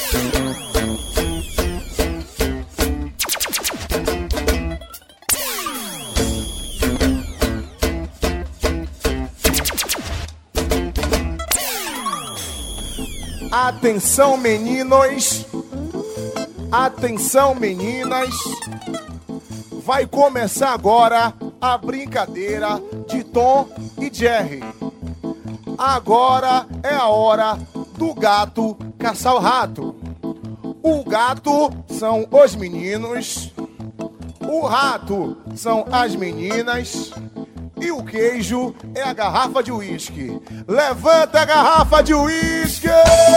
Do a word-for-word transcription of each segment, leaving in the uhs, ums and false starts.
Atenção, meninos. Atenção, meninas. Vai começar agora a brincadeira de Tom e Jerry. Agora é a hora do gato caçar o rato. O gato são os meninos, o rato são as meninas e o queijo é a garrafa de uísque. Levanta a garrafa de uísque!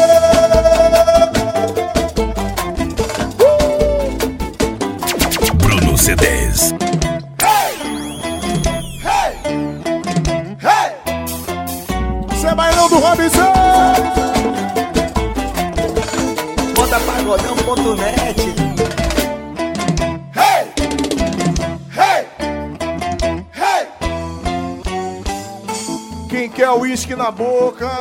Bruno C dez. Você é bailão do Robinson! Moda pagodão ponto net. Hey! Hey! Hey! Quem quer uísque na boca?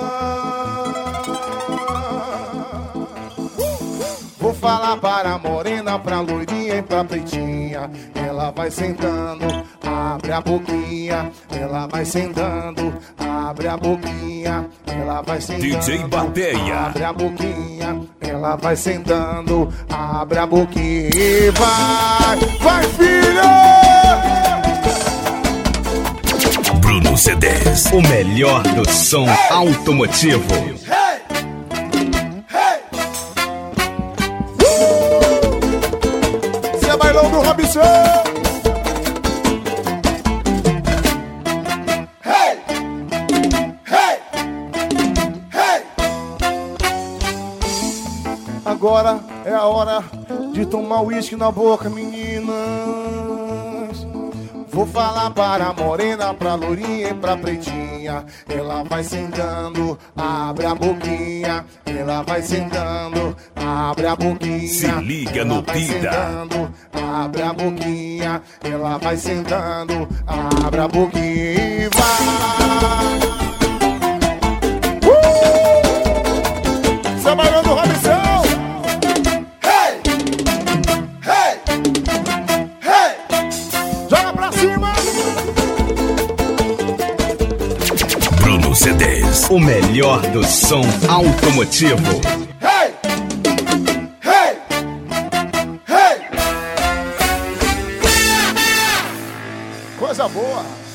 Vou falar para a morena, pra loirinha e pra pretinha. Ela vai sentando, abre a boquinha. Ela vai sentando, abre a boquinha. Ela vai sentando, D J Bateia. abre a boquinha. Ela vai sentando, abre a boquinha e vai, vai filha! Bruno C dez, o melhor do som automotivo. Hey! Hey! Você é bailão do Robinson! Hey! Hey! Hey! Agora é a hora de tomar uísque na boca, meninas. Vou falar para a morena, pra lourinha e pra pretinha. Ela vai sentando, abre a boquinha. Ela vai sentando, abre a boquinha. Se liga no Pida. Abre a boquinha. Ela vai sentando, abre a boquinha e vai. Uh! Trabalhando o Robinson. Hey! Hey! Hey! Joga pra cima! Bruno C dez, o melhor do som automotivo. Hey! Hey! Hey! Coisa boa!